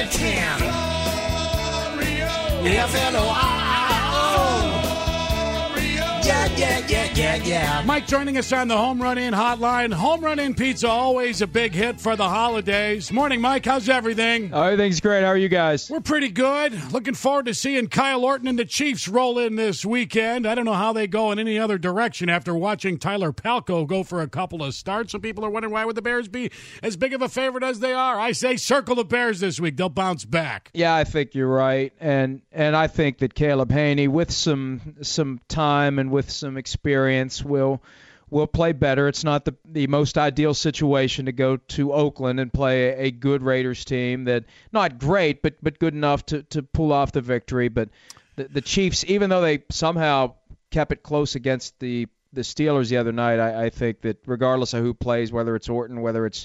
can. F-L-O-R-I-O. Yeah. Mike joining us on the Home Run In hotline. Home Run In pizza, always a big hit for the holidays. Morning, Mike. How's everything? Everything's great. How are you guys? We're pretty good. Looking forward to seeing Kyle Orton and the Chiefs roll in this weekend. I don't know how they go in any other direction after watching Tyler Palko go for a couple of starts. Some people are wondering, why would the Bears be as big of a favorite as they are? I say circle the Bears this week. They'll bounce back. Yeah, I think you're right. And I think that Caleb Haney, with some time and with some experience, will play better. It's not the most ideal situation to go to Oakland and play a good Raiders team that, not great, but good enough to pull off the victory. But the Chiefs, even though they somehow kept it close against the Steelers the other night, I think that regardless of who plays, whether it's Orton, whether it's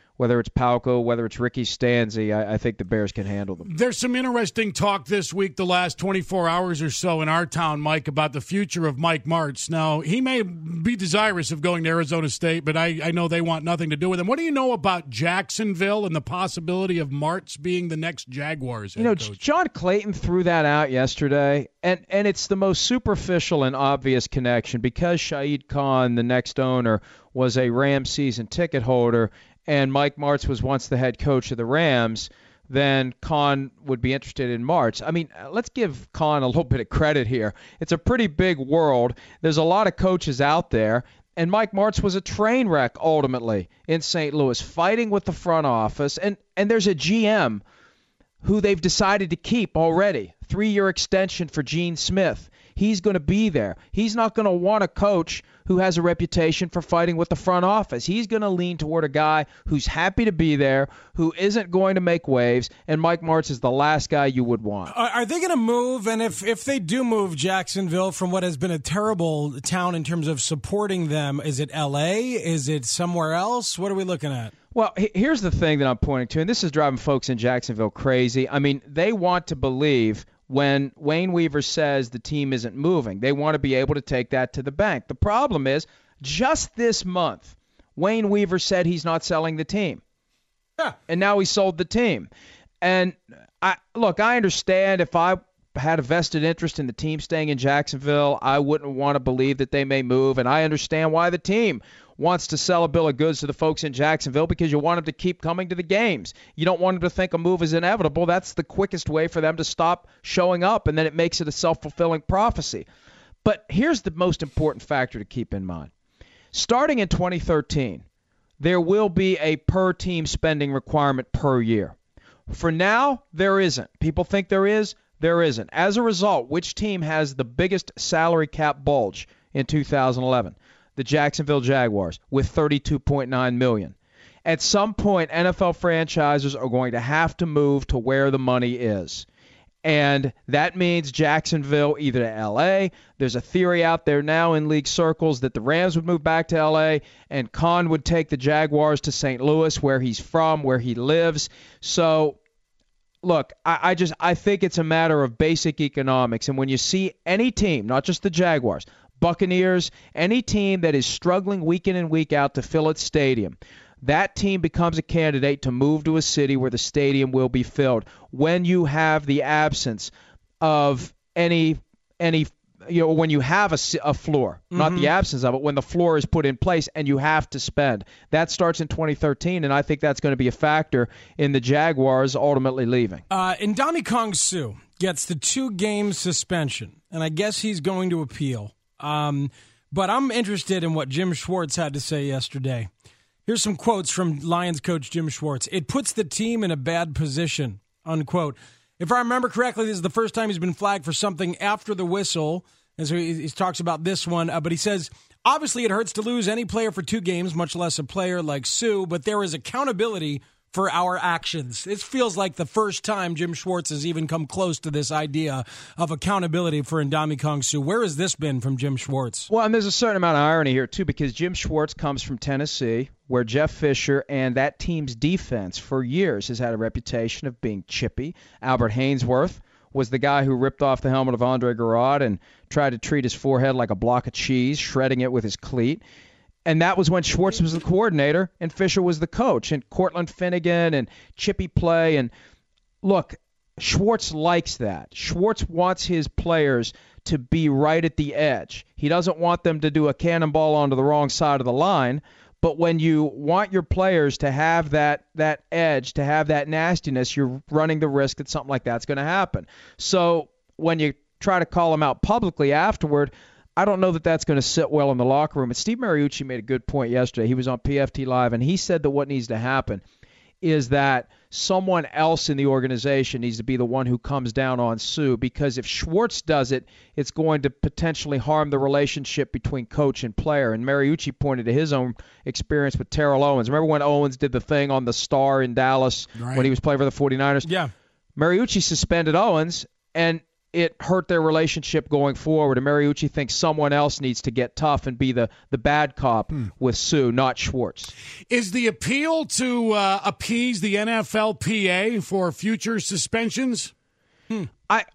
Palko, whether it's Ricky Stanzi, I think the Bears can handle them. There's some interesting talk this week, the last 24 hours or so in our town, Mike, about the future of Mike Martz. Now, he may be desirous of going to Arizona State, but I know they want nothing to do with him. What do you know about Jacksonville and the possibility of Martz being the next Jaguars head coach? John Clayton threw that out yesterday, and it's the most superficial and obvious connection because Shahid Khan, the next owner, was a Rams season ticket holder, and Mike Martz was once the head coach of the Rams, then Khan would be interested in Martz. I mean, let's give Khan a little bit of credit here. It's a pretty big world. There's a lot of coaches out there, and Mike Martz was a train wreck ultimately in St. Louis, fighting with the front office. And there's a GM who they've decided to keep already, 3-year extension for Gene Smith. He's going to be there. He's not going to want a coach who has a reputation for fighting with the front office. He's going to lean toward a guy who's happy to be there, who isn't going to make waves, and Mike Martz is the last guy you would want. Are they going to move? And if they do move Jacksonville from what has been a terrible town in terms of supporting them, is it L.A.? Is it somewhere else? What are we looking at? Well, here's the thing that I'm pointing to, and this is driving folks in Jacksonville crazy. I mean, they want to believe when Wayne Weaver says the team isn't moving. They want to be able to take that to the bank. The problem is, just this month, Wayne Weaver said he's not selling the team. Yeah. And now he sold the team. And, I understand if I had a vested interest in the team staying in Jacksonville, I wouldn't want to believe that they may move. And I understand why the team wants to sell a bill of goods to the folks in Jacksonville, because you want them to keep coming to the games. You don't want them to think a move is inevitable. That's the quickest way for them to stop showing up, and then it makes it a self-fulfilling prophecy. But here's the most important factor to keep in mind. Starting in 2013, there will be a per-team spending requirement per year. For now, there isn't. People think there is. There isn't. As a result, which team has the biggest salary cap bulge in 2011? The Jacksonville Jaguars, with $32.9 million. At some point, NFL franchises are going to have to move to where the money is. And that means Jacksonville either to L.A. There's a theory out there now in league circles that the Rams would move back to L.A. and Khan would take the Jaguars to St. Louis, where he's from, where he lives. So, look, I think it's a matter of basic economics. And when you see any team, not just the Jaguars, Buccaneers, any team that is struggling week in and week out to fill its stadium, that team becomes a candidate to move to a city where the stadium will be filled. When you have the absence of any when you have a floor, not the absence of it, when the floor is put in place and you have to spend. That starts in 2013, and I think that's going to be a factor in the Jaguars ultimately leaving. Ndamukong Suh gets the 2-game suspension, and I guess he's going to appeal. But I'm interested in what Jim Schwartz had to say yesterday. Here's some quotes from Lions coach Jim Schwartz. "It puts the team in a bad position," unquote. If I remember correctly, this is the first time he's been flagged for something after the whistle. And so he talks about this one. But he says, obviously it hurts to lose any player for 2 games, much less a player like Suh, but there is accountability for our actions. It feels like the first time Jim Schwartz has even come close to this idea of accountability for Ndamukong Suh. Where has this been from Jim Schwartz? Well, and there's a certain amount of irony here, too, because Jim Schwartz comes from Tennessee, where Jeff Fisher and that team's defense for years has had a reputation of being chippy. Albert Haynesworth was the guy who ripped off the helmet of Andre Garrod and tried to treat his forehead like a block of cheese, shredding it with his cleat. And that was when Schwartz was the coordinator and Fisher was the coach. And Cortland Finnegan and chippy play. And look, Schwartz likes that. Schwartz wants his players to be right at the edge. He doesn't want them to do a cannonball onto the wrong side of the line. But when you want your players to have that edge, to have that nastiness, you're running the risk that something like that's going to happen. So when you try to call them out publicly afterward, I don't know that that's going to sit well in the locker room. And Steve Mariucci made a good point yesterday. He was on PFT Live, and he said that what needs to happen is that someone else in the organization needs to be the one who comes down on Sue, because if Schwartz does it, it's going to potentially harm the relationship between coach and player. And Mariucci pointed to his own experience with Terrell Owens. Remember when Owens did the thing on the Star in Dallas when he was playing for the 49ers? Yeah. Mariucci suspended Owens, and it hurt their relationship going forward. And Mariucci thinks someone else needs to get tough and be the bad cop with Sue, not Schwartz. Is the appeal to appease the NFLPA for future suspensions? I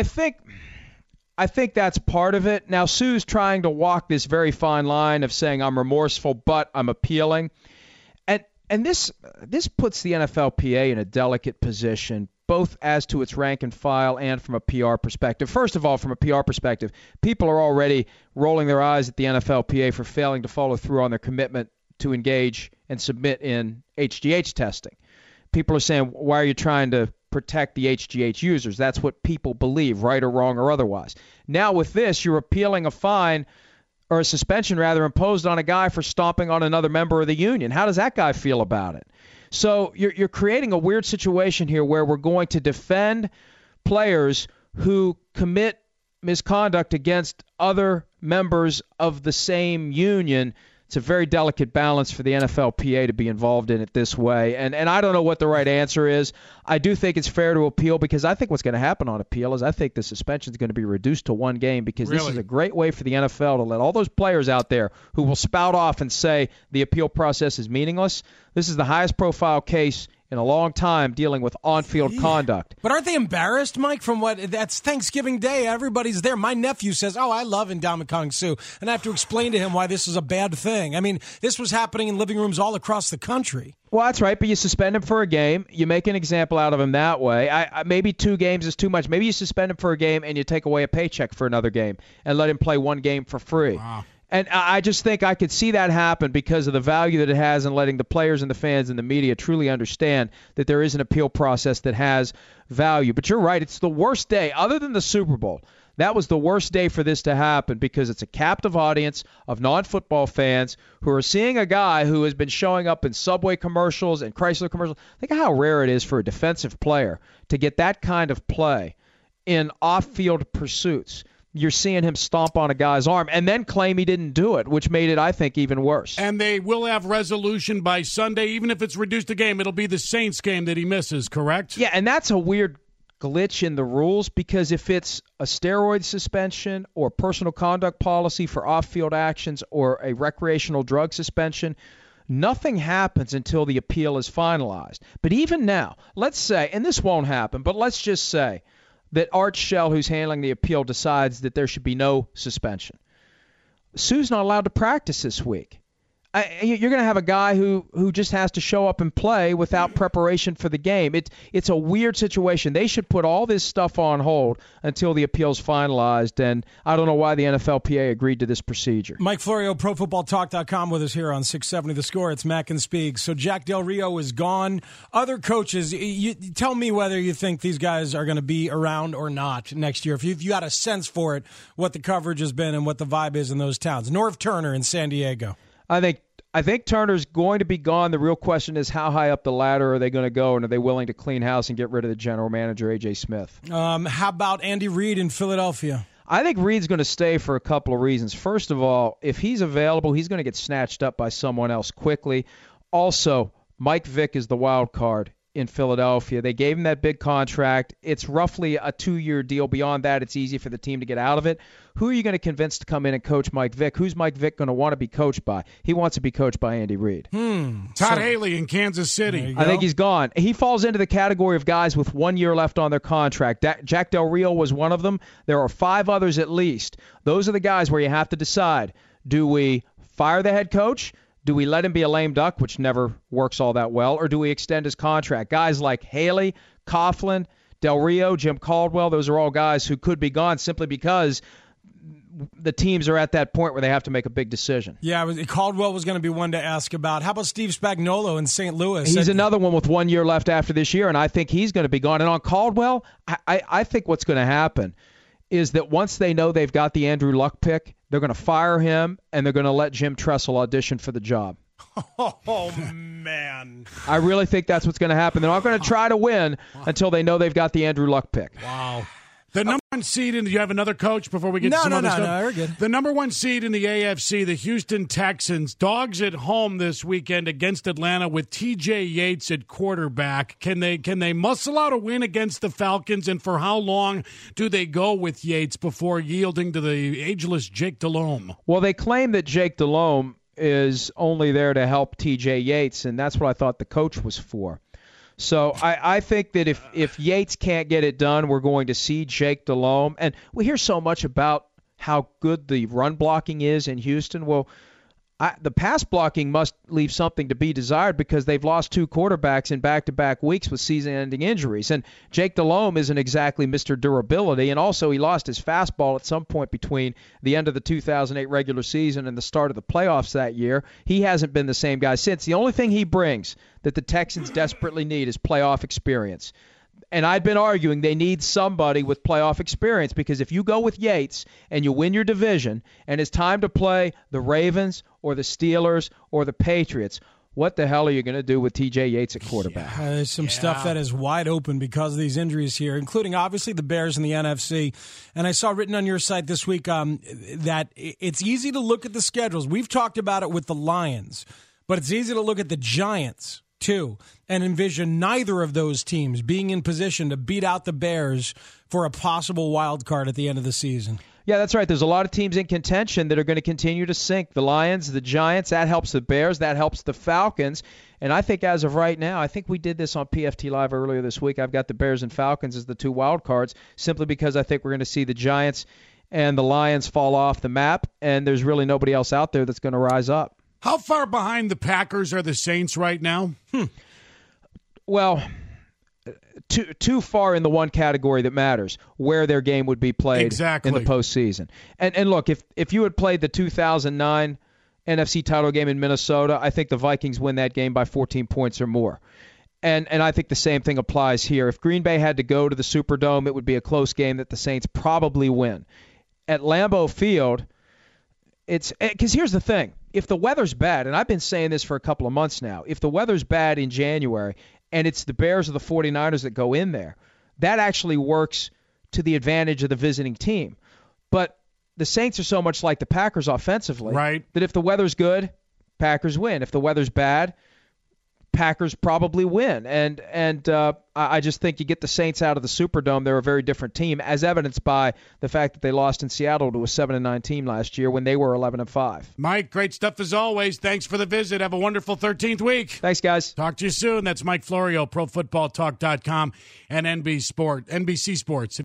think that's part of it. Now, Sue's trying to walk this very fine line of saying I'm remorseful, but I'm appealing. And this puts the NFLPA in a delicate position, both as to its rank and file and from a PR perspective. First of all, from a PR perspective, people are already rolling their eyes at the NFLPA for failing to follow through on their commitment to engage and submit in HGH testing. People are saying, why are you trying to protect the HGH users? That's what people believe, right or wrong or otherwise. Now with this, you're appealing a fine or a suspension rather imposed on a guy for stomping on another member of the union. How does that guy feel about it? So you're creating a weird situation here where we're going to defend players who commit misconduct against other members of the same union. It's a very delicate balance for the NFLPA to be involved in it this way. And I don't know what the right answer is. I do think it's fair to appeal, because I think what's going to happen on appeal is I think the suspension is going to be reduced to one game, because this is a great way for the NFL to let all those players out there who will spout off and say the appeal process is meaningless. This is the highest profile case in a long time dealing with on-field conduct. But aren't they embarrassed, Mike, from that's Thanksgiving Day. Everybody's there. My nephew says, I love Ndamukong Suh, and I have to explain to him why this is a bad thing. I mean, this was happening in living rooms all across the country. Well, that's right, but you suspend him for a game. You make an example out of him that way. Maybe 2 games is too much. Maybe you suspend him for a game and you take away a paycheck for another game and let him play one game for free. Wow. And I just think I could see that happen because of the value that it has in letting the players and the fans and the media truly understand that there is an appeal process that has value. But you're right, it's the worst day, other than the Super Bowl. That was the worst day for this to happen, because it's a captive audience of non-football fans who are seeing a guy who has been showing up in Subway commercials and Chrysler commercials. Think of how rare it is for a defensive player to get that kind of play in off-field pursuits. You're seeing him stomp on a guy's arm and then claim he didn't do it, which made it, I think, even worse. And they will have resolution by Sunday. Even if it's reduced a game, it'll be the Saints game that he misses, correct? Yeah, and that's a weird glitch in the rules, because if it's a steroid suspension or personal conduct policy for off-field actions or a recreational drug suspension, nothing happens until the appeal is finalized. But even now, let's say, and this won't happen, but let's just say that Art Shell, who's handling the appeal, decides that there should be no suspension. Sue's not allowed to practice this week. You're going to have a guy who just has to show up and play without preparation for the game. It's a weird situation. They should put all this stuff on hold until the appeal's finalized, and I don't know why the NFLPA agreed to this procedure. Mike Florio, ProFootballTalk.com, with us here on 670 The Score. It's Mac and Spieg. So Jack Del Rio is gone. Other coaches, you tell me whether you think these guys are going to be around or not next year. If you got a sense for it, what the coverage has been and what the vibe is in those towns. Norv Turner in San Diego. I think Turner's going to be gone. The real question is, how high up the ladder are they going to go, and are they willing to clean house and get rid of the general manager, A.J. Smith? How about Andy Reid in Philadelphia? I think Reid's going to stay for a couple of reasons. First of all, if he's available, he's going to get snatched up by someone else quickly. Also, Mike Vick is the wild card in Philadelphia. They gave him that big contract. It's roughly a 2-year deal. Beyond that, it's easy for the team to get out of it. Who are you going to convince to come in and coach Mike Vick? Who's Mike Vick going to want to be coached by? He wants to be coached by Andy Reid. Todd Haley in Kansas City. I think he's gone. He falls into the category of guys with 1 year left on their contract. Jack Del Rio was one of them. There are 5 others at least. Those are the guys where you have to decide, do we fire the head coach? Do we let him be a lame duck, which never works all that well, or do we extend his contract? Guys like Haley, Coughlin, Del Rio, Jim Caldwell, those are all guys who could be gone simply because the teams are at that point where they have to make a big decision. Yeah, Caldwell was going to be one to ask about. How about Steve Spagnuolo in St. Louis? He's another one with 1 year left after this year, and I think he's going to be gone. And on Caldwell, I think what's going to happen is that once they know they've got the Andrew Luck pick, they're going to fire him, and they're going to let Jim Tressel audition for the job. Oh, man. I really think that's what's going to happen. They're not going to try to win until they know they've got the Andrew Luck pick. Wow. The number one seed in – do you have another coach before we get to some other stuff? No, we're good. The number one seed in the AFC, the Houston Texans, dogs at home this weekend against Atlanta with T.J. Yates at quarterback. Can they muscle out a win against the Falcons, and for how long do they go with Yates before yielding to the ageless Jake Delhomme? Well, they claim that Jake Delhomme is only there to help T.J. Yates, and that's what I thought the coach was for. So I think that if Yates can't get it done, we're going to see Jake Delhomme. And we hear so much about how good the run blocking is in Houston. Well, the pass blocking must leave something to be desired because they've lost two quarterbacks in back-to-back weeks with season-ending injuries. And Jake Delhomme isn't exactly Mr. Durability, and also he lost his fastball at some point between the end of the 2008 regular season and the start of the playoffs that year. He hasn't been the same guy since. The only thing he brings that the Texans desperately need is playoff experience. And I'd been arguing they need somebody with playoff experience because if you go with Yates and you win your division and it's time to play the Ravens or the Steelers or the Patriots, what the hell are you going to do with T.J. Yates at quarterback? There's some stuff that is wide open because of these injuries here, including obviously the Bears and the NFC. And I saw written on your site this week that it's easy to look at the schedules. We've talked about it with the Lions, but it's easy to look at the Giants too, and envision neither of those teams being in position to beat out the Bears for a possible wild card at the end of the season. Yeah, that's right. There's a lot of teams in contention that are going to continue to sink. The Lions, the Giants, that helps the Bears, that helps the Falcons. And I think as of right now, I think we did this on PFT Live earlier this week. I've got the Bears and Falcons as the two wild cards simply because I think we're going to see the Giants and the Lions fall off the map, and there's really nobody else out there that's going to rise up. How far behind the Packers are the Saints right now? Well, too far in the one category that matters, where their game would be played in the postseason. And look, if you had played the 2009 NFC title game in Minnesota, I think the Vikings win that game by 14 points or more. And I think the same thing applies here. If Green Bay had to go to the Superdome, it would be a close game that the Saints probably win. At Lambeau Field, it's because here's the thing. If the weather's bad, and I've been saying this for a couple of months now, if the weather's bad in January and it's the Bears or the 49ers that go in there, that actually works to the advantage of the visiting team. But the Saints are so much like the Packers offensively that if the weather's good, Packers win. If the weather's bad, Packers probably win. And I just think you get the Saints out of the Superdome, they're a very different team, as evidenced by the fact that they lost in Seattle to a 7-9 team last year when they were 11-5. Mike, great stuff as always. Thanks for the visit. Have a wonderful 13th week. Thanks, guys. Talk to you soon. That's Mike Florio, ProFootballTalk.com and NBC Sports.